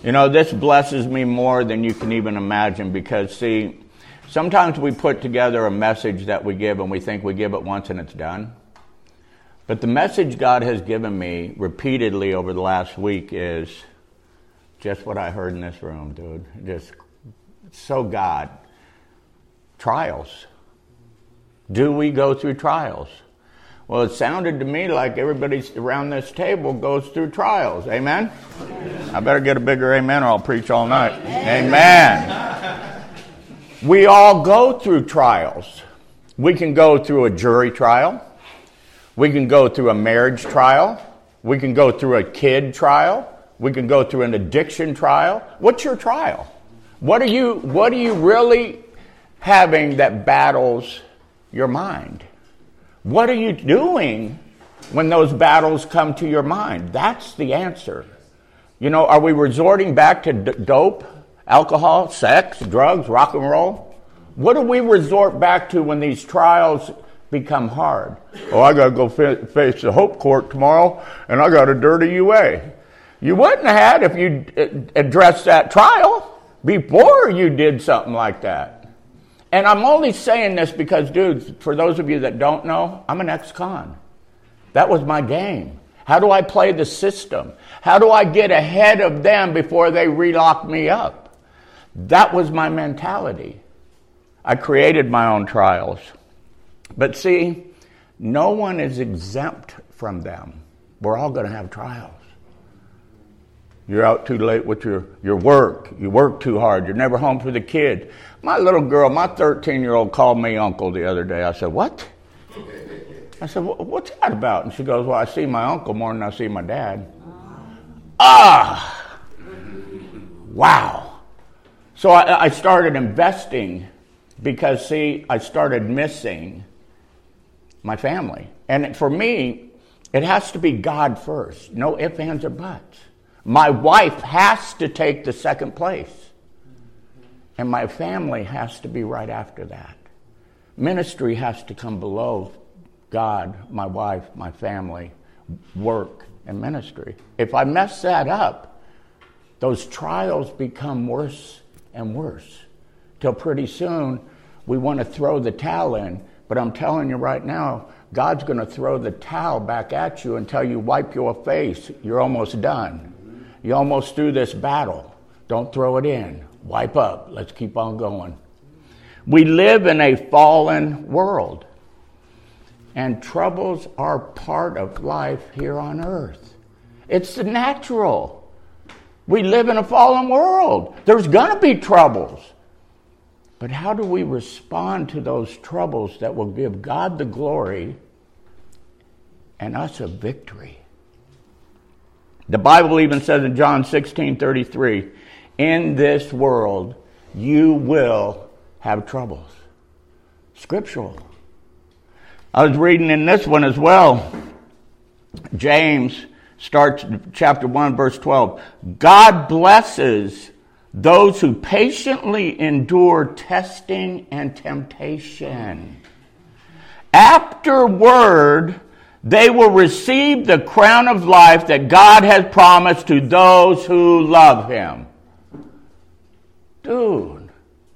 This blesses me more than you can even imagine because, see, sometimes we put together a message that we give and we think we give it once and it's done. But the message God has given me repeatedly over the last week is just what I heard in this room, dude. Just so God. Trials. Do we go through trials? Well, it sounded to me like everybody around this table goes through trials. Amen? I better get a bigger amen or I'll preach all night. Amen. We all go through trials. We can go through a jury trial. We can go through a marriage trial. We can go through a kid trial. We can go through an addiction trial. What's your trial? What are you really having that battles your mind? What are you doing when those battles come to your mind? That's the answer. Are we resorting back to dope, alcohol, sex, drugs, rock and roll? What do we resort back to when these trials become hard? Oh, I got to go face the Hope Court tomorrow, and I got a dirty UA. You wouldn't have had if you addressed that trial before you did something like that. And I'm only saying this because, dudes, for those of you that don't know, I'm an ex-con. That was my game. How do I play the system? How do I get ahead of them before they relock me up? That was my mentality. I created my own trials. But see, no one is exempt from them. We're all going to have trials. You're out too late with your work. You work too hard. You're never home for the kid. My little girl, my 13-year-old called me uncle the other day. I said, what? I said, what's that about? And she goes, well, I see my uncle more than I see my dad. Wow. So I started investing because, see, I started missing my family. And for me, it has to be God first. No ifs, ands, or buts. My wife has to take the second place. And my family has to be right after that. Ministry has to come below God, my wife, my family, work, and ministry. If I mess that up, those trials become worse and worse. Till pretty soon, we want to throw the towel in. But I'm telling you right now, God's going to throw the towel back at you until you wipe your face. You're almost done. You're almost through this battle. Don't throw it in. Wipe up. Let's keep on going. We live in a fallen world. And troubles are part of life here on earth. It's natural. We live in a fallen world. There's going to be troubles. But how do we respond to those troubles that will give God the glory and us a victory? The Bible even says in John 16:33, in this world you will have troubles. Scriptural. I was reading in this one as well. James starts chapter 1, verse 12. God blesses those who patiently endure testing and temptation. Afterward, they will receive the crown of life that God has promised to those who love him. Dude.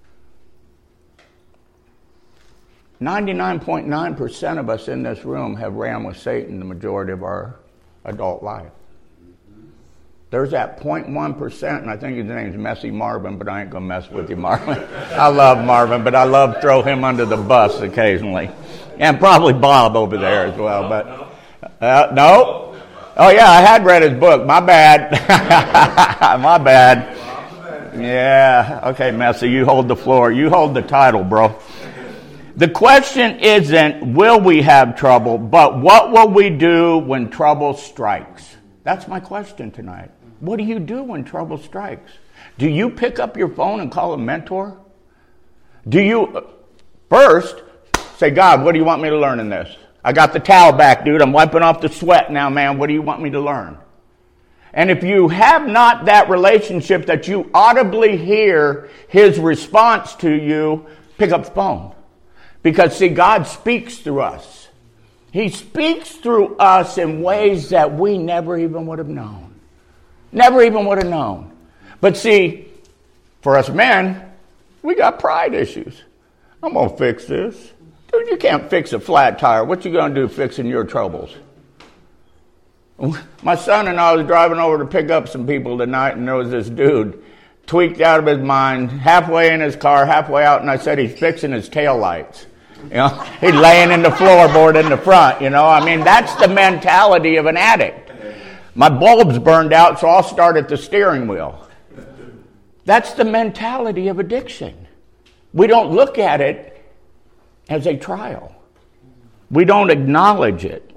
99.9% of us in this room have ran with Satan the majority of our adult life. There's that 0.1%, and I think his name's Messy Marvin, but I ain't going to mess with you, Marvin. I love Marvin, but I love to throw him under the bus occasionally. And probably Bob over there as well. But no? Oh, yeah, I had read his book. My bad. My bad. Yeah. Okay, Messy, you hold the floor. You hold the title, bro. The question isn't, will we have trouble, but what will we do when trouble strikes? That's my question tonight. What do you do when trouble strikes? Do you pick up your phone and call a mentor? Do you first say, God, what do you want me to learn in this? I got the towel back, dude. I'm wiping off the sweat now, man. What do you want me to learn? And if you have not that relationship that you audibly hear his response to you, pick up the phone. Because, see, God speaks through us. He speaks through us in ways that we never even would have known. Never even would have known. But see, for us men, we got pride issues. I'm going to fix this. Dude, you can't fix a flat tire. What you going to do fixing your troubles? My son and I was driving over to pick up some people tonight, and there was this dude tweaked out of his mind, halfway in his car, halfway out, and I said he's fixing his taillights. You know, he's laying in the floorboard in the front, you know. I mean, that's the mentality of an addict. My bulb's burned out, so I'll start at the steering wheel. That's the mentality of addiction. We don't look at it as a trial. We don't acknowledge it.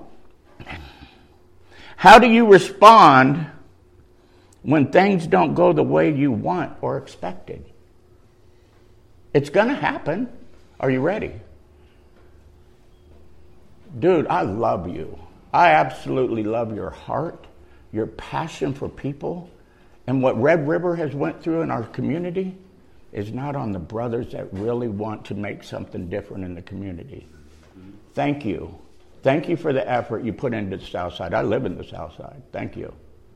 How do you respond when things don't go the way you want or expected? It's going to happen. Are you ready? Dude, I love you. I absolutely love your heart, your passion for people, and what Red River has went through in our community is not on the brothers that really want to make something different in the community. Thank you. Thank you for the effort you put into the South Side. I live in the South Side. Thank you.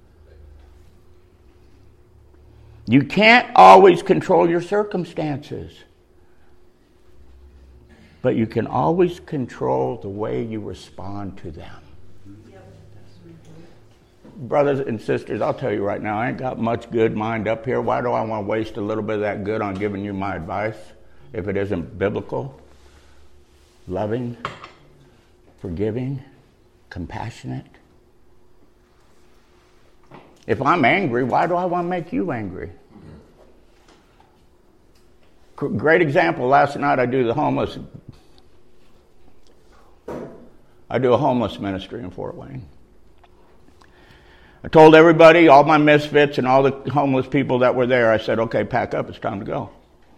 You can't always control your circumstances, but you can always control the way you respond to them. Brothers and sisters, I'll tell you right now, I ain't got much good mind up here. Why do I want to waste a little bit of that good on giving you my advice if it isn't biblical, loving, forgiving, compassionate? If I'm angry, why do I want to make you angry? Great example, last night I do a homeless ministry in Fort Wayne. I told everybody, all my misfits and all the homeless people that were there, I said, okay, pack up, it's time to go.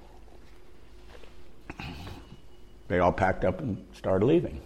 They all packed up and started leaving.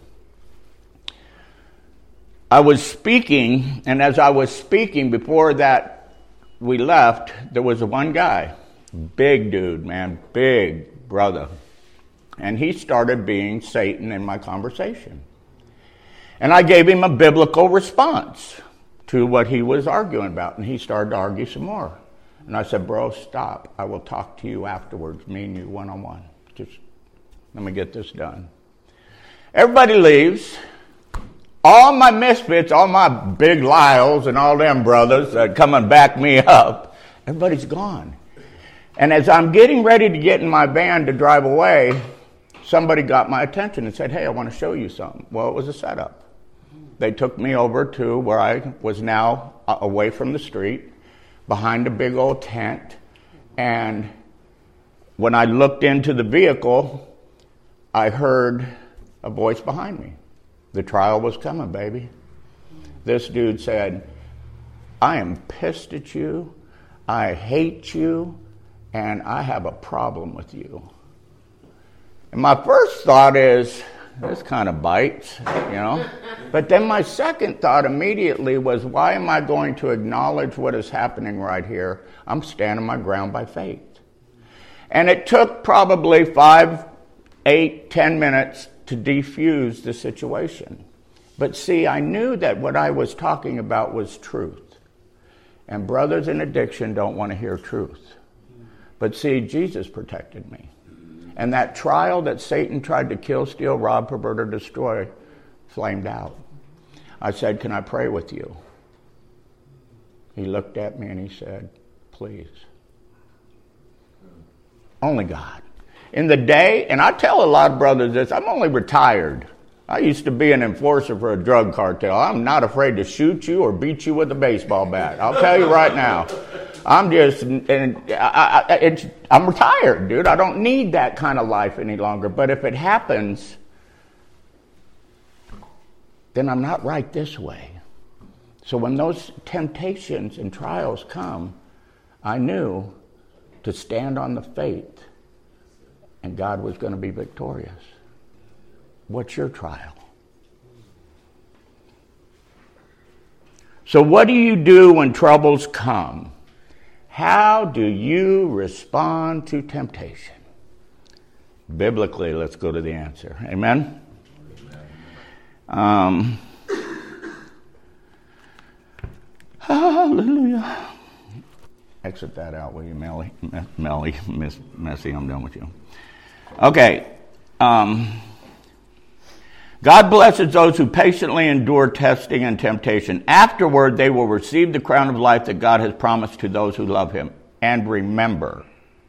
I was speaking, and as I was speaking, before that we left, there was one guy, big dude, man, big brother. And he started being Satan in my conversation. And I gave him a biblical response to what he was arguing about, and he started to argue some more. And I said, bro, stop. I will talk to you afterwards, me and you one-on-one. Just let me get this done. Everybody leaves. All my misfits, all my big Lyles and all them brothers that come and back me up, everybody's gone. And as I'm getting ready to get in my van to drive away, somebody got my attention and said, hey, I want to show you something. Well, it was a setup. They took me over to where I was now away from the street, behind a big old tent. And when I looked into the vehicle, I heard a voice behind me. The trial was coming, baby. This dude said, I am pissed at you, I hate you, and I have a problem with you. And my first thought is, this kind of bites, you know. But then my second thought immediately was, why am I going to acknowledge what is happening right here? I'm standing my ground by faith. And it took probably 5, 8, 10 minutes to defuse the situation. But see, I knew that what I was talking about was truth. And brothers in addiction don't want to hear truth. But see, Jesus protected me. And that trial that Satan tried to kill, steal, rob, pervert, or destroy flamed out. I said, can I pray with you? He looked at me and he said, please. Only God. In the day, and I tell a lot of brothers this, I'm only retired. I used to be an enforcer for a drug cartel. I'm not afraid to shoot you or beat you with a baseball bat. I'll tell you right now. I'm retired, dude. I don't need that kind of life any longer. But if it happens, then I'm not right this way. So when those temptations and trials come, I knew to stand on the faith, and God was going to be victorious. What's your trial? So what do you do when troubles come? How do you respond to temptation? Biblically, let's go to the answer. Amen? Hallelujah. Exit that out, will you, Melly, Miss Messy, I'm done with you. Okay. God blesses those who patiently endure testing and temptation. Afterward, they will receive the crown of life that God has promised to those who love him. And remember,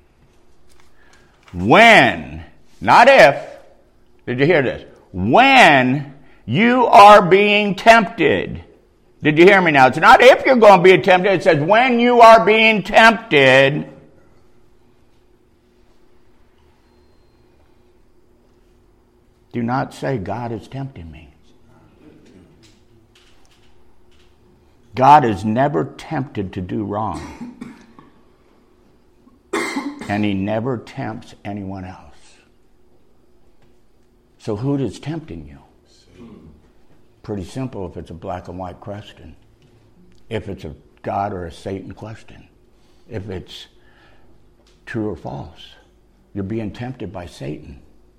when, not if, did you hear this? When you are being tempted. Did you hear me now? It's not if you're going to be tempted. It says when you are being tempted. Do not say, God is tempting me. God is never tempted to do wrong. And he never tempts anyone else. So who is tempting you? Pretty simple if it's a black and white question. If it's a God or a Satan question. If it's true or false. You're being tempted by Satan.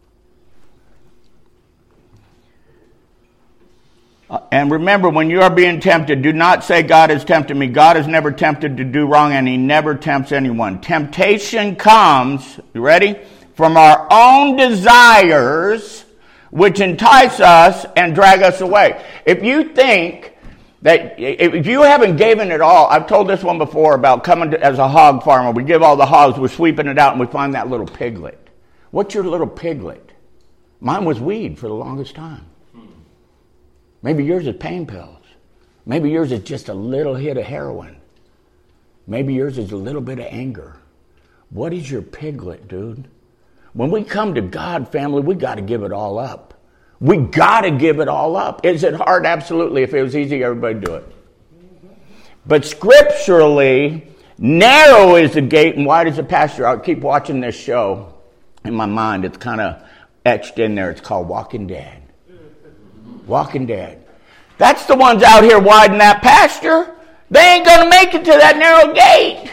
And remember, when you are being tempted, do not say, God is tempting me. God is never tempted to do wrong, and he never tempts anyone. Temptation comes, you ready? From our own desires, which entice us and drag us away. If you think that, if you haven't given it all, I've told this one before about coming to, as a hog farmer. We give all the hogs, we're sweeping it out, and we find that little piglet. What's your little piglet? Mine was weed for the longest time. Maybe yours is pain pills. Maybe yours is just a little hit of heroin. Maybe yours is a little bit of anger. What is your piglet, dude? When we come to God, family, we got to give it all up. We got to give it all up. Is it hard? Absolutely. If it was easy, everybody would do it. But scripturally, narrow is the gate and wide is the pasture. I'll keep watching this show in my mind. It's kind of etched in there. It's called Walking Dead. Walking Dead. That's the ones out here widing that pasture. They ain't going to make it to that narrow gate.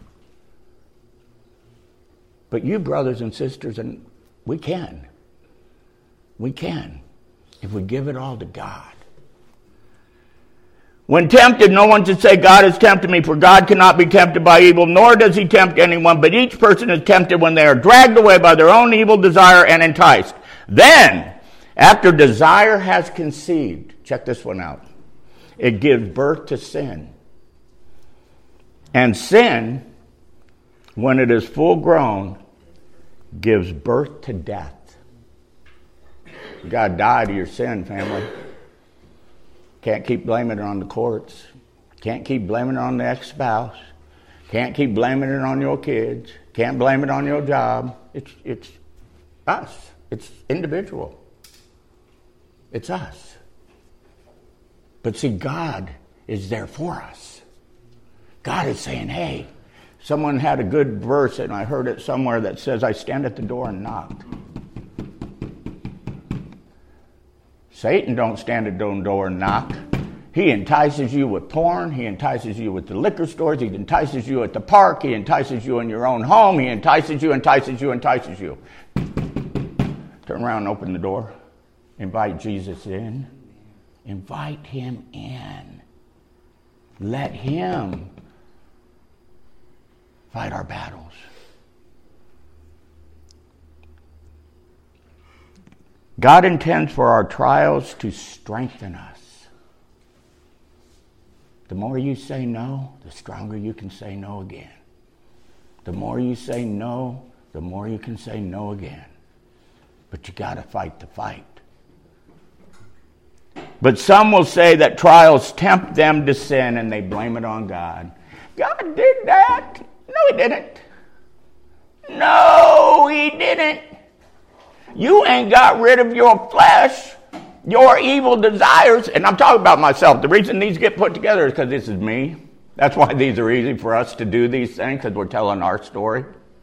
But you, brothers and sisters, and we can. We can. If we give it all to God. When tempted, no one should say, God has tempted me, for God cannot be tempted by evil, nor does he tempt anyone, but each person is tempted when they are dragged away by their own evil desire and enticed. Then, after desire has conceived, check this one out, it gives birth to sin. And sin, when it is full grown, gives birth to death. You got to die to your sin, family. Can't keep blaming it on the courts. Can't keep blaming it on the ex-spouse. Can't keep blaming it on your kids. Can't blame it on your job. It's us. It's individual. It's us. But see, God is there for us. God is saying, hey, someone had a good verse, and I heard it somewhere that says, I stand at the door and knock. Satan don't stand at the door and knock. He entices you with porn. He entices you with the liquor stores. He entices you at the park. He entices you in your own home. He entices you. Turn around and open the door. Invite Jesus in. Invite him in. Let him fight our battles. God intends for our trials to strengthen us. The more you say no, the stronger you can say no again. The more you say no, the more you can say no again. But you got to fight the fight. But some will say that trials tempt them to sin and they blame it on God. God did that. No, he didn't. No, he didn't. You ain't got rid of your flesh, your evil desires. And I'm talking about myself. The reason these get put together is because this is me. That's why these are easy for us to do these things, because we're telling our story.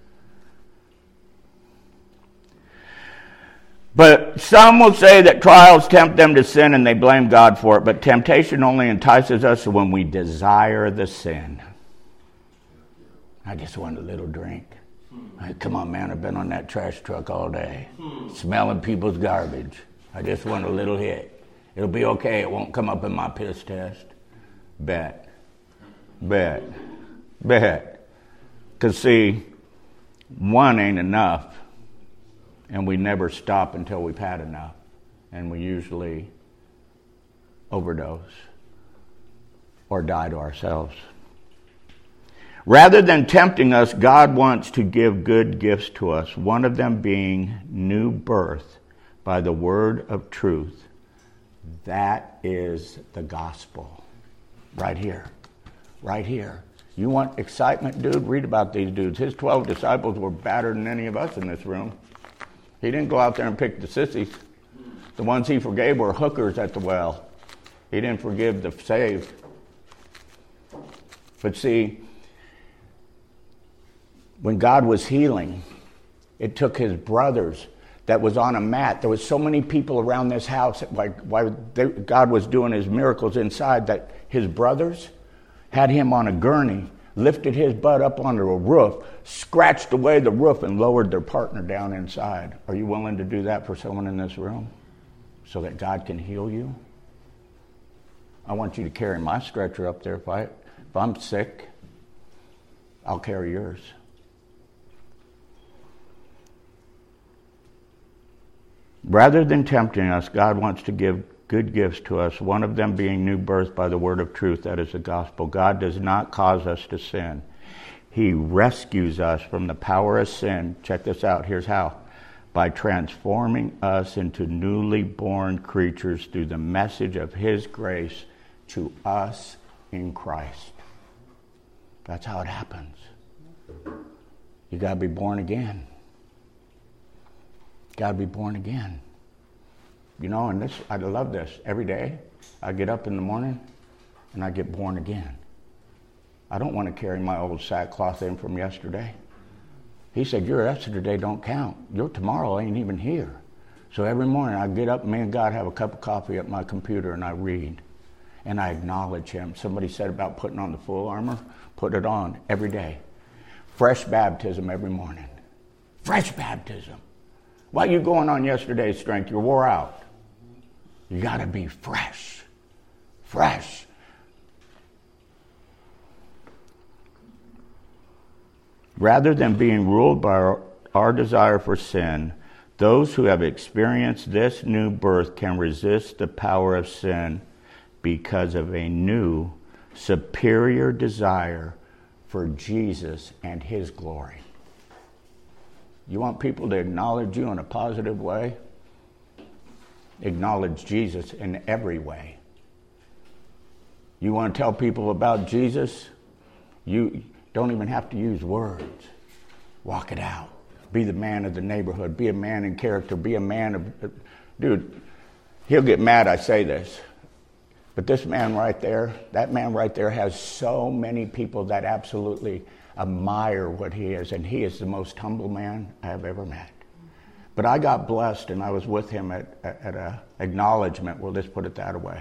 But some will say that trials tempt them to sin and they blame God for it. But temptation only entices us when we desire the sin. I just want a little drink. Come on, man, I've been on that trash truck all day, smelling people's garbage. I just want a little hit. It'll be okay. It won't come up in my piss test. Bet. Because, see, one ain't enough, and we never stop until we've had enough. And we usually overdose or die to ourselves. Rather than tempting us, God wants to give good gifts to us, one of them being new birth by the word of truth. That is the gospel. Right here. Right here. You want excitement, dude? Read about these dudes. His 12 disciples were badder than any of us in this room. He didn't go out there and pick the sissies. The ones he forgave were hookers at the well. He didn't forgive the saved. But see, when God was healing, it took his brothers that was on a mat. There was so many people around this house while God was doing his miracles inside that his brothers had him on a gurney, lifted his butt up onto a roof, scratched away the roof, and lowered their partner down inside. Are you willing to do that for someone in this room so that God can heal you? I want you to carry my stretcher up there. If I'm sick, I'll carry yours. Rather than tempting us, God wants to give good gifts to us, one of them being new birth by the word of truth, that is the gospel. God does not cause us to sin. He rescues us from the power of sin. Check this out. Here's how. By transforming us into newly born creatures through the message of his grace to us in Christ. That's how it happens. You got to be born again. Got to be born again. You know, and I love this. Every day, I get up in the morning and I get born again. I don't want to carry my old sackcloth in from yesterday. He said, your yesterday don't count. Your tomorrow ain't even here. So every morning I get up, me and God have a cup of coffee at my computer, and I read. And I acknowledge him. Somebody said about putting on the full armor. Put it on every day. Fresh baptism every morning. Fresh baptism. Why are you going on yesterday's strength? You're wore out. You got to be fresh. Fresh. Rather than being ruled by our desire for sin, those who have experienced this new birth can resist the power of sin because of a new, superior desire for Jesus and his glory. You want people to acknowledge you in a positive way? Acknowledge Jesus in every way. You want to tell people about Jesus? You don't even have to use words. Walk it out. Be the man of the neighborhood. Be a man in character. Be a man of... Dude, he'll get mad I say this. But this man right there, that man right there has so many people that absolutely admire what he is, and he is the most humble man I have ever met. But I got blessed, and I was with him at a acknowledgement. Well, let's put it that way.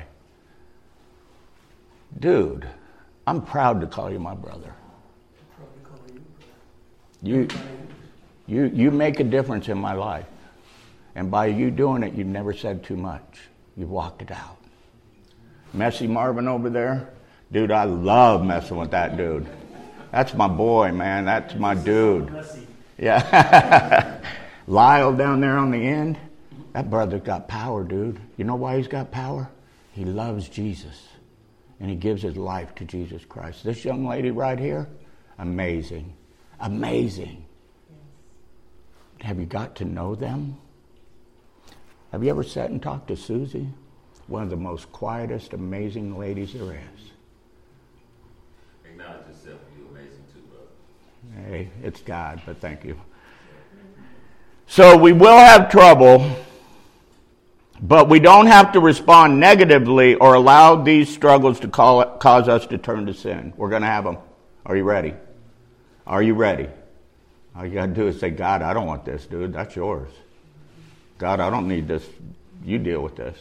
Dude, I'm proud to call you my brother. You make a difference in my life, and by you doing it, you've never said too much. You've walked it out. Messy Marvin over there, dude, I love messing with that dude. That's my boy, man. That's my dude. Yeah. Lyle down there on the end, that brother's got power, dude. You know why he's got power? He loves Jesus, and he gives his life to Jesus Christ. This young lady right here, amazing. Amazing. Have you got to know them? Have you ever sat and talked to Susie? One of the most quietest, amazing ladies there is. Acknowledge yourself. You're amazing too, brother. Hey, it's God, but thank you. So we will have trouble, but we don't have to respond negatively or allow these struggles to cause us to turn to sin. We're going to have them. Are you ready? Are you ready? All you got to do is say, God, I don't want this, dude. That's yours. God, I don't need this. You deal with this.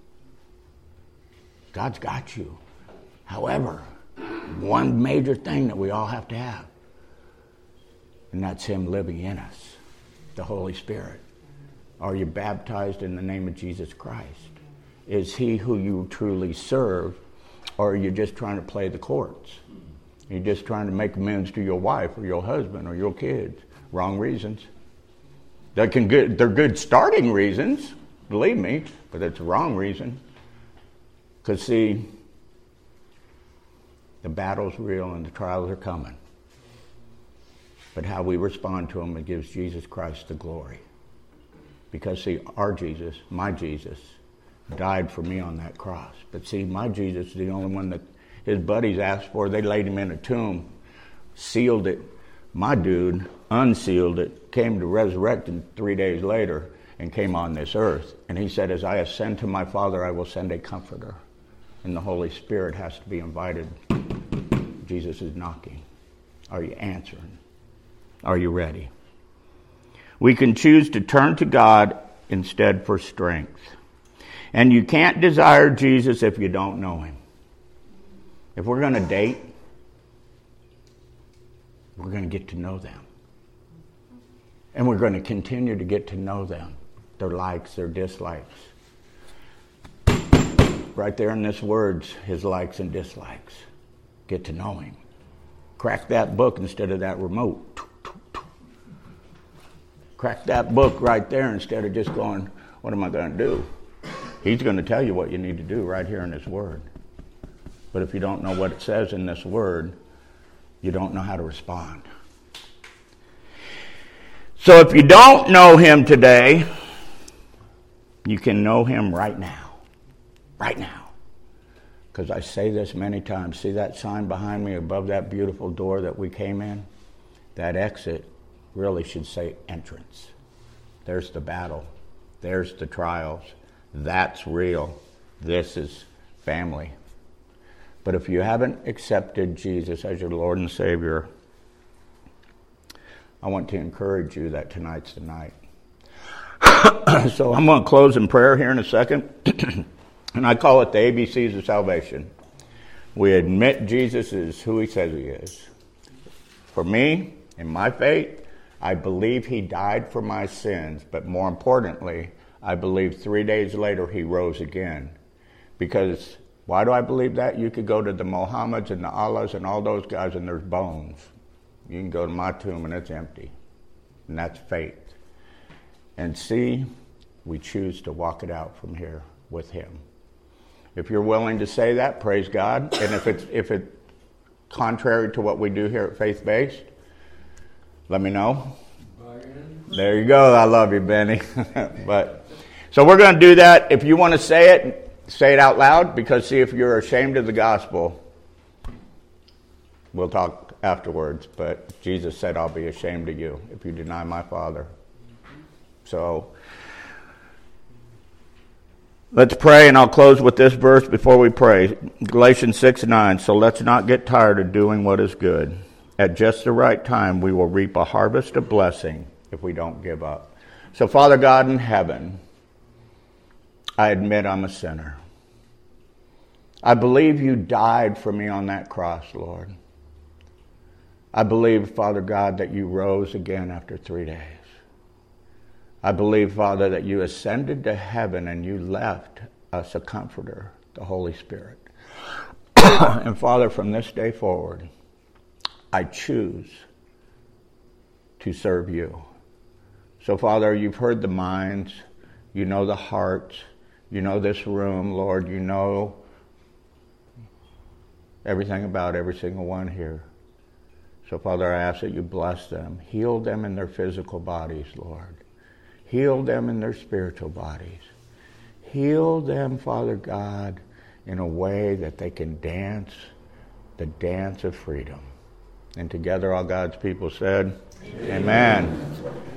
God's got you. However, one major thing that we all have to have, and that's him living in us, the Holy Spirit. Are you baptized in the name of Jesus Christ? Is he who you truly serve, or are you just trying to play the courts? You're just trying to make amends to your wife or your husband or your kids. Wrong reasons. They're good starting reasons, believe me, but it's a wrong reason. Because, see, the battle's real and the trials are coming. But how we respond to them, it gives Jesus Christ the glory. Because, see, our Jesus, my Jesus, died for me on that cross. But, see, my Jesus is the only one that his buddies asked for. They laid him in a tomb, sealed it. My dude unsealed it, came to resurrect him 3 days later, and came on this earth. And he said, as I ascend to my Father, I will send a comforter. And the Holy Spirit has to be invited. Jesus is knocking. Are you answering? Are you ready? We can choose to turn to God instead for strength. And you can't desire Jesus if you don't know him. If we're going to date, we're going to get to know them. And we're going to continue to get to know them. Their likes, their dislikes. Right there in this words, his likes and dislikes. Get to know him. Crack that book instead of that remote. Crack that book right there instead of just going, what am I going to do? He's going to tell you what you need to do right here in his word. But if you don't know what it says in this word, you don't know how to respond. So if you don't know him today, you can know him right now. Right now. Because I say this many times. See that sign behind me above that beautiful door that we came in? That exit really should say entrance. There's the battle. There's the trials. That's real. This is family. But if you haven't accepted Jesus as your Lord and Savior, I want to encourage you that tonight's the night. So I'm going to close in prayer here in a second. And I call it the ABCs of salvation. We admit Jesus is who he says he is. For me, in my faith, I believe he died for my sins. But more importantly, I believe 3 days later he rose again. Because why do I believe that? You could go to the Mohammeds and the Allahs and all those guys and there's bones. You can go to my tomb and it's empty. And that's faith. And see, we choose to walk it out from here with him. If you're willing to say that, praise God. And if it's contrary to what we do here at Faith Based, let me know. There you go. I love you, Benny. So we're going to do that. If you want to say it out loud. Because see, if you're ashamed of the gospel, we'll talk afterwards. But Jesus said, I'll be ashamed of you if you deny my Father. So let's pray, and I'll close with this verse before we pray. Galatians 6:9. So let's not get tired of doing what is good. At just the right time, we will reap a harvest of blessing if we don't give up. So, Father God in heaven, I admit I'm a sinner. I believe you died for me on that cross, Lord. I believe, Father God, that you rose again after 3 days. I believe, Father, that you ascended to heaven and you left us a comforter, the Holy Spirit. And Father, from this day forward, I choose to serve you. So, Father, you've heard the minds, you know the hearts, you know this room, Lord, you know everything about every single one here. So, Father, I ask that you bless them, heal them in their physical bodies, Lord. Heal them in their spiritual bodies. Heal them, Father God, in a way that they can dance the dance of freedom. And together all God's people said, Amen.